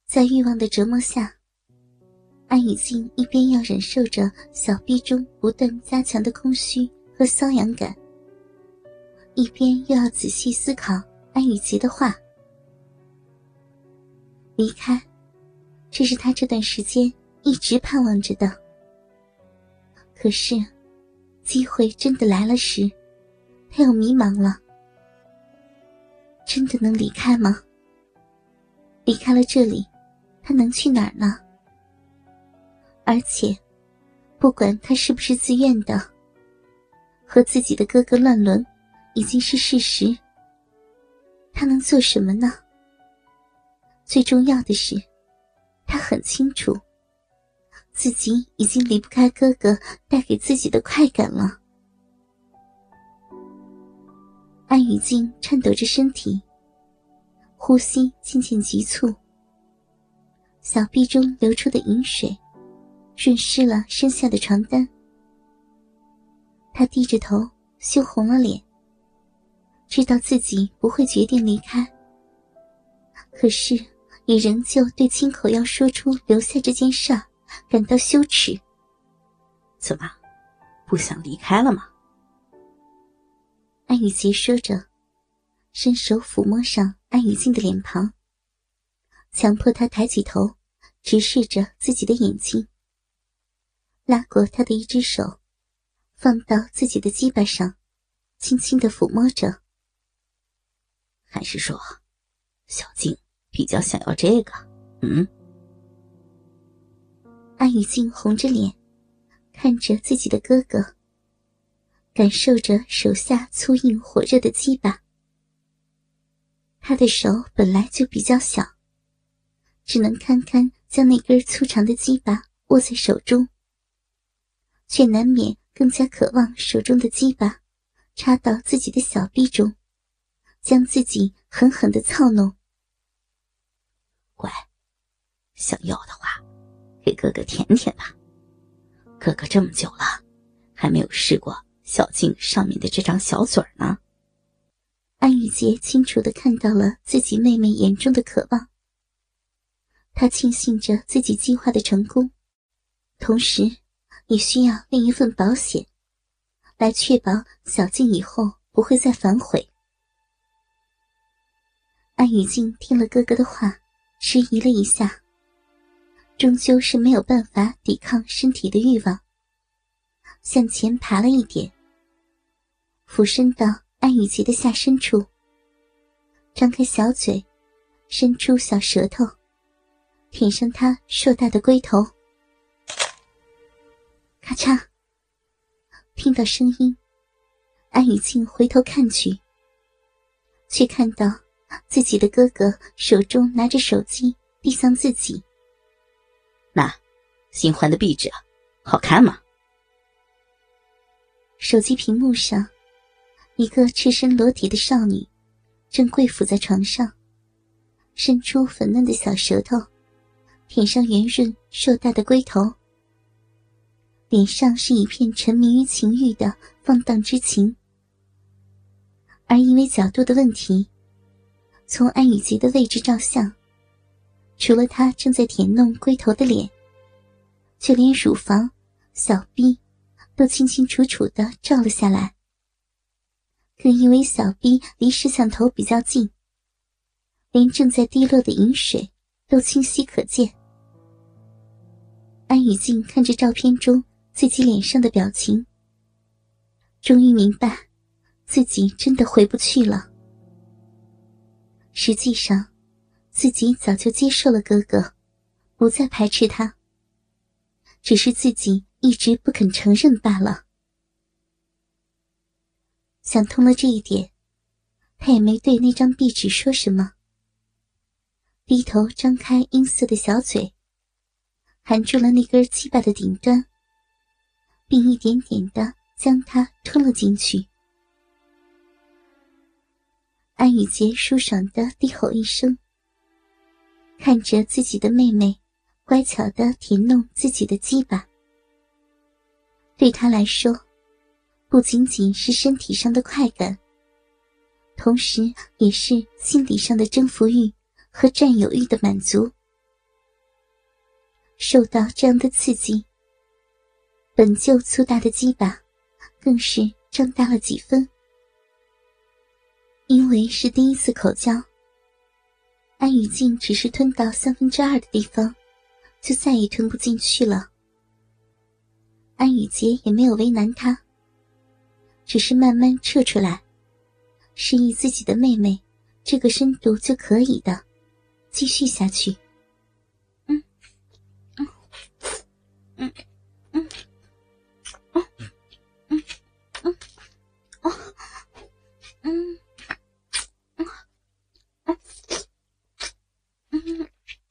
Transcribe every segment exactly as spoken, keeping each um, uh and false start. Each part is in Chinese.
在欲望的折磨下，安雨静一边要忍受着小臂中不断加强的空虚和瘙痒感，一边又要仔细思考安雨洁的话。离开，这是他这段时间一直盼望着的。可是机会真的来了时，他又迷茫了。真的能离开吗？离开了这里，他能去哪儿呢？而且不管他是不是自愿的，和自己的哥哥乱伦已经是事实。他能做什么呢？最重要的是，他很清楚自己已经离不开哥哥带给自己的快感了。安雨静颤抖着身体，呼吸渐渐急促，小臂中流出的饮水润湿了身下的床单。他低着头，羞红了脸，知道自己不会决定离开，可是也仍旧对亲口要说出留下这件事儿感到羞耻。 怎么，不想离开了吗？ 安雨洁说着，伸手抚摸上安雨静的脸庞，强迫她抬起头，直视着自己的眼睛，拉过她的一只手，放到自己的鸡巴上，轻轻地抚摸着。 还是说，小静比较想要这个？嗯？ 安雨静红着脸，看着自己的哥哥，感受着手下粗硬火热的鸡巴。他的手本来就比较小，只能堪堪将那根粗长的鸡巴握在手中，却难免更加渴望手中的鸡巴插到自己的小臂中，将自己狠狠地操弄。 乖，想要的话，给哥哥舔舔吧。哥哥这么久了，还没有试过小静上面的这张小嘴呢。 安雨洁清楚地看到了自己妹妹眼中的渴望，她庆幸着自己计划的成功，同时也需要另一份保险，来确保小静以后不会再反悔。安雨静听了哥哥的话，迟疑了一下，终究是没有办法抵抗身体的欲望，向前爬了一点，俯身到安雨洁的下身处，张开小嘴，伸出小舌头，舔上她硕大的龟头。咔嚓，听到声音，安雨静回头看去，却看到自己的哥哥手中拿着手机递向自己。 那新换的壁纸好看吗？ 手机屏幕上，一个赤身裸体的少女正跪伏在床上，伸出粉嫩的小舌头，舔上圆润硕大的龟头，脸上是一片沉迷于情欲的放荡之情。而因为角度的问题，从安雨洁的位置照相，除了她正在舔弄龟头的脸，就连乳房、小臂都清清楚楚地照了下来。更因为小臂离摄像头比较近，连正在滴落的饮水都清晰可见。安雨静看着照片中自己脸上的表情，终于明白自己真的回不去了。实际上，自己早就接受了哥哥，不再排斥他，只是自己一直不肯承认罢了。想通了这一点，他也没对那张壁纸说什么，低头张开阴色的小嘴，含住了那根鸡巴的顶端，并一点点地将它吞了进去。安雨洁舒爽地低吼一声，看着自己的妹妹乖巧地舔弄自己的鸡巴。对她来说，不仅仅是身体上的快感，同时也是心理上的征服欲和占有欲的满足。 受到这样的刺激，本就粗大的鸡巴更是胀大了几分。因为是第一次口交，安雨静只是吞到三分之二的地方，就再也吞不进去了。安雨洁也没有为难他，只是慢慢撤出来，示意自己的妹妹这个深度就可以的，继续下去。嗯嗯嗯嗯嗯嗯嗯哦嗯嗯嗯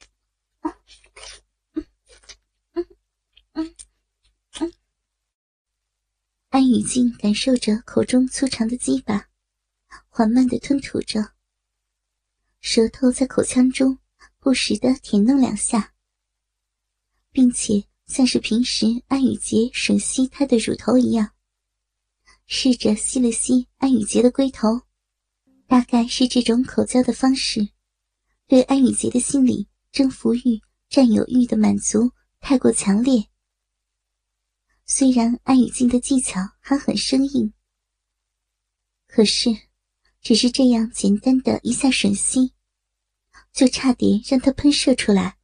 嗯嗯。安雨静感受着口中粗长的鸡巴，缓慢地吞吐着，舌头在口腔中不时地舔弄两下，并且像是平时安雨洁吮吸她的乳头一样，试着吸了吸安雨洁的龟头。大概是这种口交的方式，对安雨洁的心理征服欲、占有欲的满足太过强烈。虽然安雨静的技巧还很生硬，可是只是这样简单的一下吮吸，就差点让她喷射出来。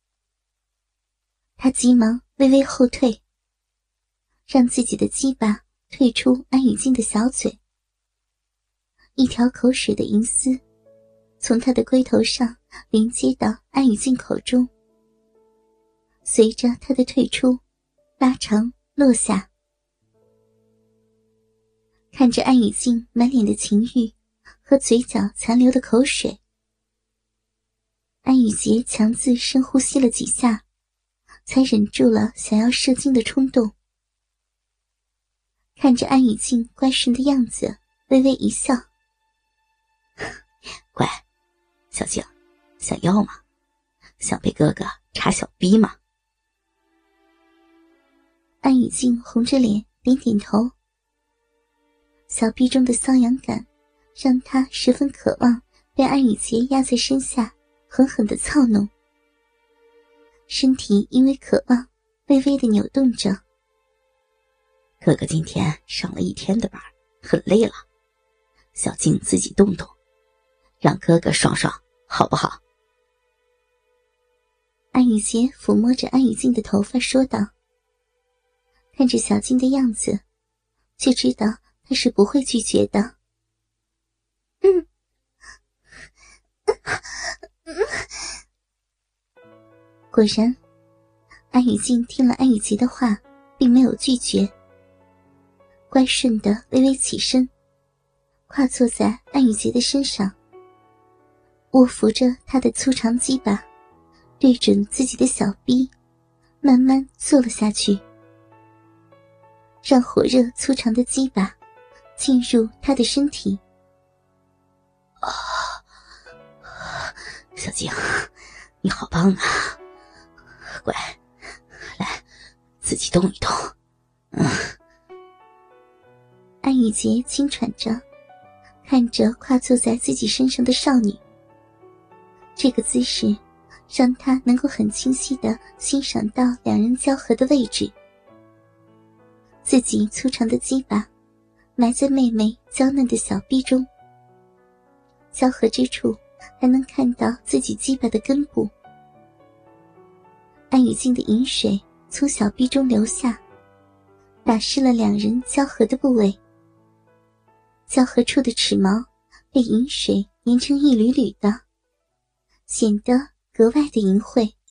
她急忙微微后退，让自己的鸡巴退出安雨静的小嘴。一条口水的银丝从她的龟头上连接到安雨静口中，随着她的退出拉长落下。看着安雨静满脸的情欲和嘴角残留的口水，安雨洁强自深呼吸了几下，才忍住了想要射精的冲动。看着安雨静乖顺的样子，微微一笑。 乖，小静，想要吗？想被哥哥插小逼吗？ 安雨静红着脸点点头，小臂中的瘙痒感让她十分渴望被安雨洁压在身下狠狠地操弄，身体因为渴望微微地扭动着。 哥哥今天上了一天的班，很累了，小静自己动动，让哥哥爽爽好不好？ 安雨洁抚摸着安雨静的头发说道。看着小静的样子，就知道她是不会拒绝的。嗯果然，安雨静听了安雨洁的话，并没有拒绝，乖顺地微微起身，跨坐在安雨洁的身上，握扶着她的粗长鸡巴，对准自己的小臂，慢慢坐了下去，让火热粗长的鸡巴进入她的身体。 啊，小静，你好棒啊！乖，来，自己动一动。嗯。 安雨洁轻喘着，看着跨坐在自己身上的少女，这个姿势让她能够很清晰地欣赏到两人交合的位置。自己粗长的鸡巴埋在妹妹娇嫩的小臂中，交合之处还能看到自己鸡巴的根部。安雨静的饮水从小臂中流下，打湿了两人交合的部位，交合处的齿毛被饮水粘成一缕缕的，显得格外的淫秽。